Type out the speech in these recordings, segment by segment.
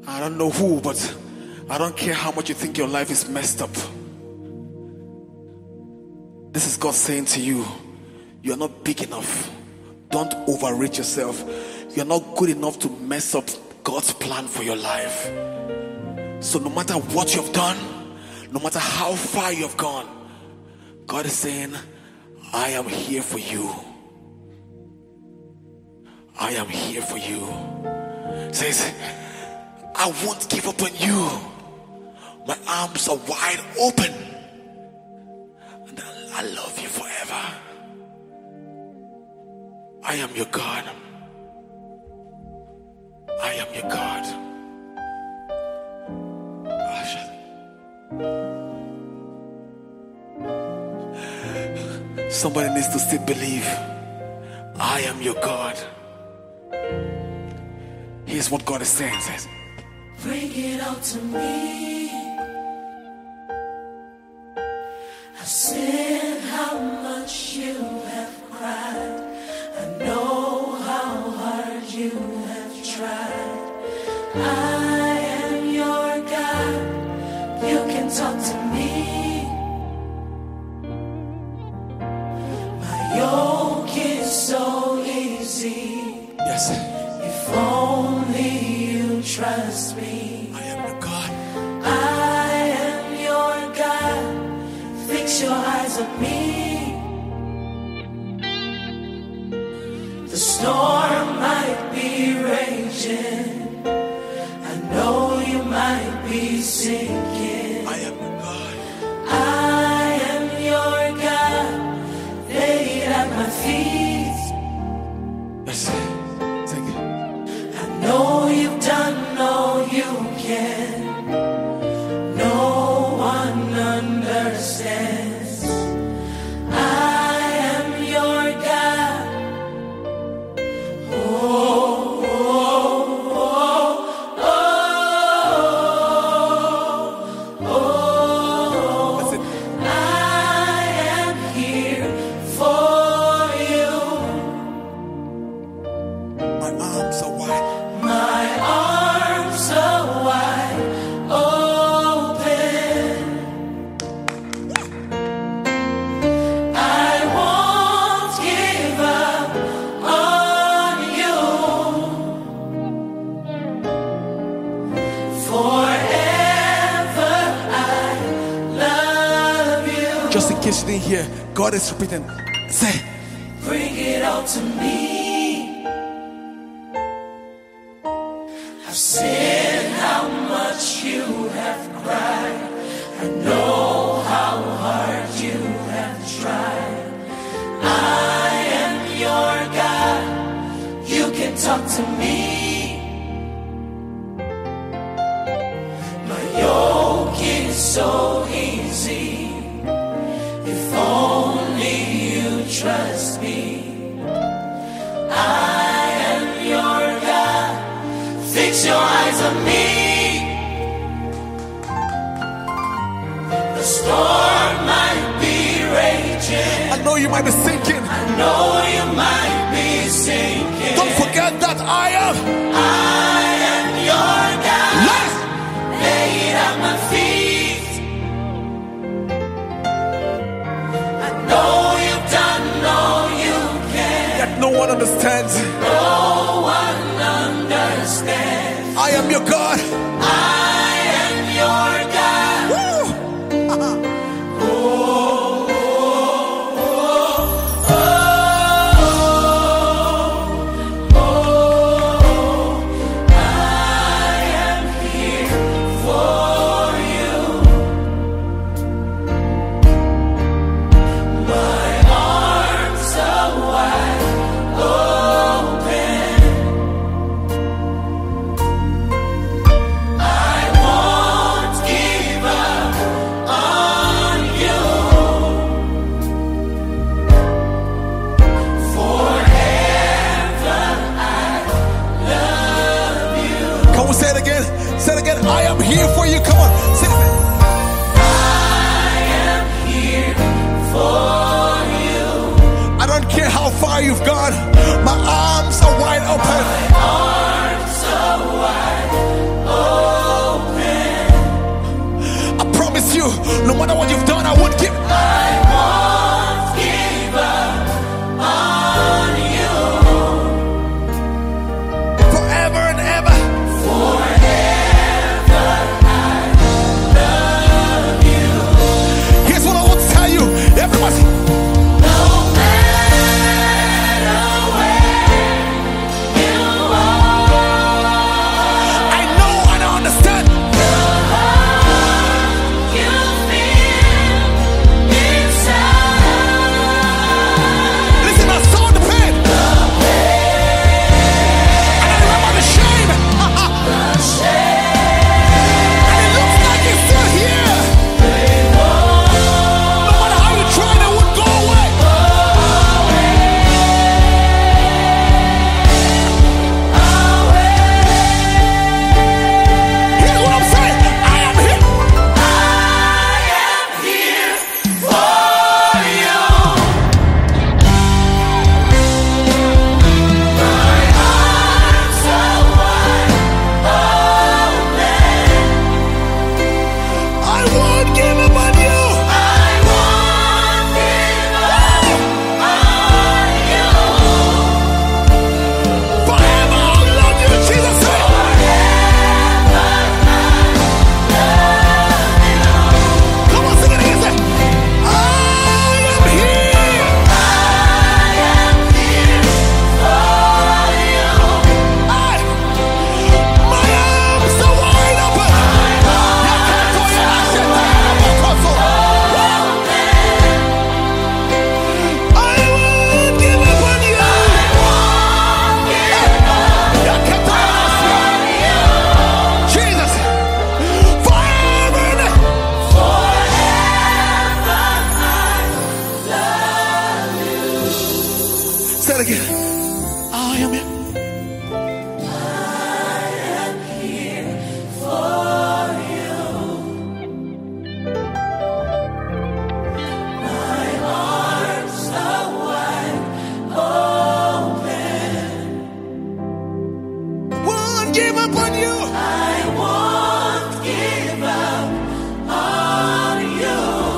I don't know who, but I don't care how much you think your life is messed up. This is God saying to you, you're not big enough. Don't overrate yourself. You're not good enough to mess up God's plan for your life. So no matter what you've done, no matter how far you've gone, God is saying, I am here for you. I am here for you. Says, I won't give up on you. My arms are wide open. And I love you forever. I am your God. I am your God. Somebody needs to still believe. I am your God. Here's what God is saying. Says, bring it out to me. I've seen how much you have cried. I know how hard you have tried. I am your God. You can talk to me. My yoke is so easy. yes, If only you trust me. I am your God. I am your God. Fix your eyes on me. The storm might be raging. I know you might be sinking. I am your God. I am your God. Lay it at my feet. Yes, take it. I know you've done all you can. No one understands. I am your God. Oh, oh, oh, oh, oh. That's it. I am here for you. My arms are wide. My arms are wide open. I won't give up on you. Forever I love you. Just in case you didn't hear, God is repeating. Say, Bring it all to me. I've seen how much you have cried. I know how hard you have tried. I am your God. You can talk to me. My yoke is so easy. If only you trust me. I am your God. Fix your eyes on me. The storm might be raging. I know you might be sinking. I know you might be sinking. Don't forget that I am. I am your God. Yes. Lay it at my feet. I know you've done all you can. Yet no one understands. No one understands. I am your God. I am your God. Woo. Oh, oh, oh, oh, oh. I am here for you. My arms are wide open. hear me? Won't give up on you. I won't give up on you.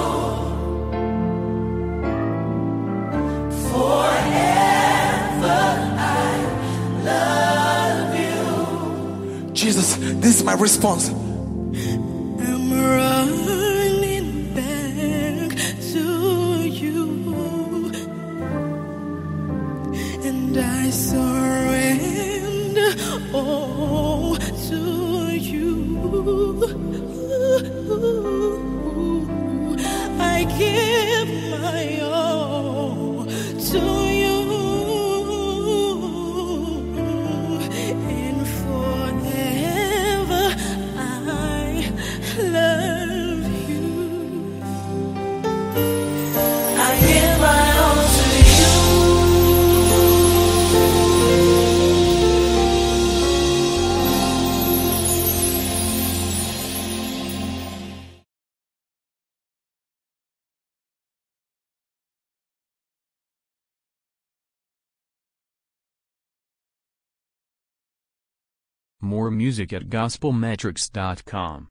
Forever I love you. Jesus, this is my response. I'm running back to you, and I surrender all to you. I give my all to you, and forever I love you. I give my all to you. More music at gospelmetrics.com.